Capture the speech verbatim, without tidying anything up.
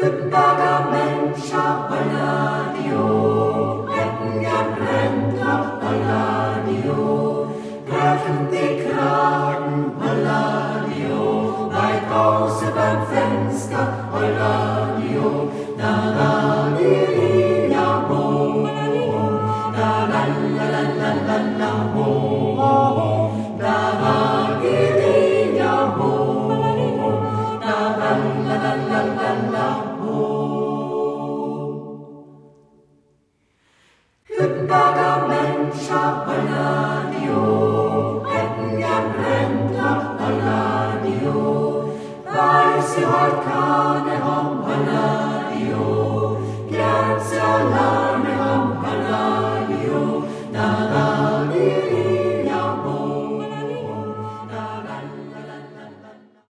Hyppäga människa och radio, pengar brända och radio, bröten i kragen och radio, bei Pause beim Fenster och radio, da radio, ho, da la la la la la la ho, da radio, ho, da la la la la la la ho. Hyppäga människa och radio, pengar brända och radio, weil sie heute